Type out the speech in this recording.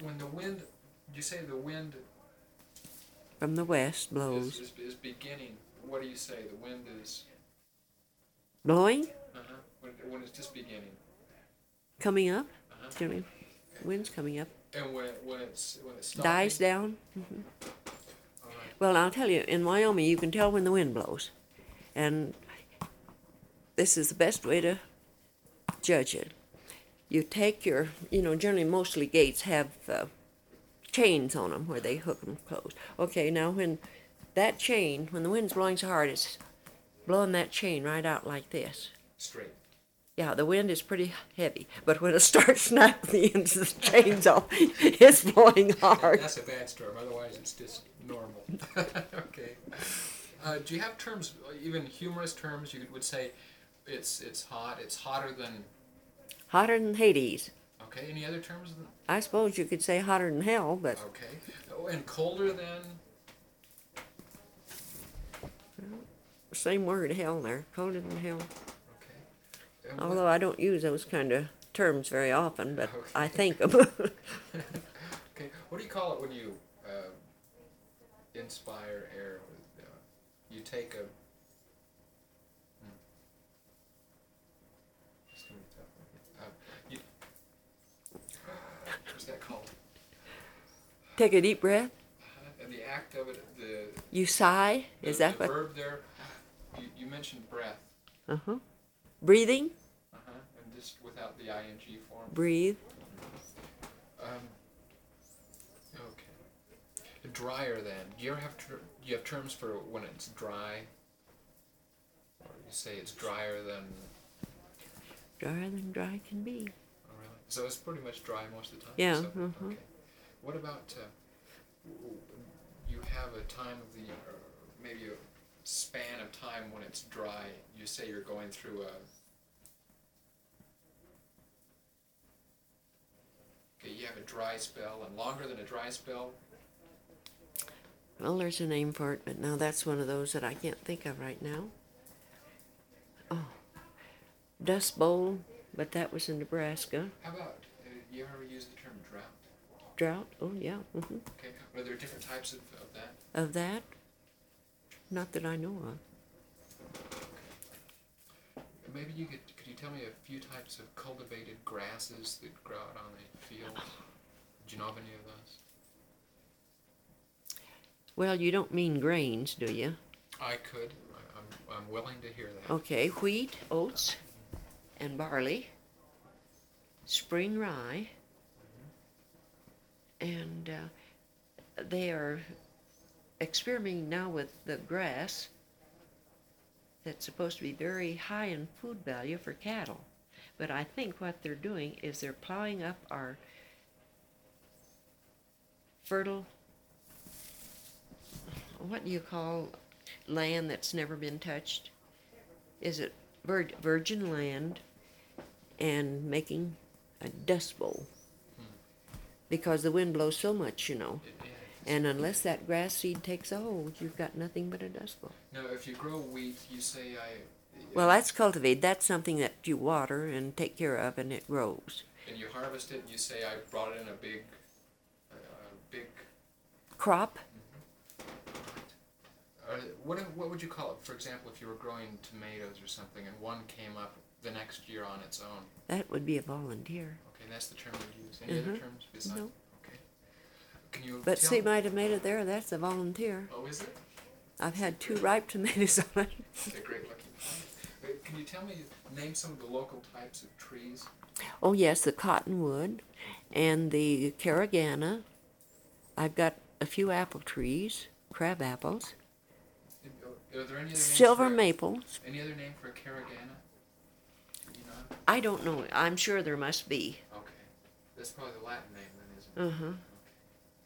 when the wind, you say the wind from the west blows. Is beginning. What do you say? The wind is Blowing? When it's just beginning. Coming up? Okay. Wind's coming up. And when it's stopping? Dies down. All right. Well, I'll tell you, in Wyoming, you can tell when the wind blows. And this is the best way to judge it. You take your, generally mostly gates have chains on them where they hook them closed. Okay, now when the wind's blowing so hard, it's blowing that chain right out like this. Straight. Yeah, the wind is pretty heavy, but when it starts snapping the ends of the chains off, it's blowing hard. That's a bad storm, otherwise it's just normal. Okay. Do you have terms, even humorous terms, you would say it's hot, it's hotter than... Hotter than Hades. Okay, any other terms? I suppose you could say hotter than hell, but... Okay. Oh, and colder than... Same word, hell there. Colder than hell. Okay. And Although I don't use those kind of terms very often, but okay. I think them. Okay, what do you call it when you inspire air? You take a... It's going to be tough. What's that called? Take a deep breath. And the act of it, You sigh. Is that the what? verb there? You mentioned breath. Uh-huh. Breathing. And just without the ing form. Breathe. Okay. Drier then. Do you ever have do you have terms for when it's dry? Or you say it's drier than... Drier than dry can be. Oh, really? So it's pretty much dry most of the time? Yeah. So, okay. What about, you have a time of the year, or maybe a span of time when it's dry. You say you're going through you have a dry spell, and longer than a dry spell? Well, there's a name for it, but now that's one of those that I can't think of right now. Oh, Dust Bowl, but that was in Nebraska. How about, you ever use the term drought? Drought? Oh, yeah. Mm-hmm. Okay. Are there different types of that? Of that? Not that I know of. Maybe could you tell me a few types of cultivated grasses that grow out on the field? Do you know of any of those? Well, you don't mean grains, do you? I could. I'm willing to hear that. Okay, wheat, oats, and barley, spring rye, and they are experimenting now with the grass that's supposed to be very high in food value for cattle. But I think what they're doing is they're plowing up our fertile, what do you call land that's never been touched? Is it virgin land, and making a dust bowl? Because the wind blows so much, And unless that grass seed takes a hold, you've got nothing but a dust bowl. Now, if you grow wheat, you say Well, that's cultivated. That's something that you water and take care of, and it grows. And you harvest it, and you say I brought it in a big crop. What would you call it? For example, if you were growing tomatoes or something, and one came up the next year on its own. That would be a volunteer. Okay, that's the term you use. Any other terms besides? No. Okay. Can you? But see my tomato there, that's a volunteer. Oh, is it? I've had 2 ripe tomatoes on it. They're great looking. Can you name some of the local types of trees? Oh yes, the cottonwood and the caragana. I've got a few apple trees, crab apples. Are there any other silver maples. Any other name for a caragana? You know? I don't know. I'm sure there must be. Okay. That's probably the Latin name then, isn't it? Uh-huh.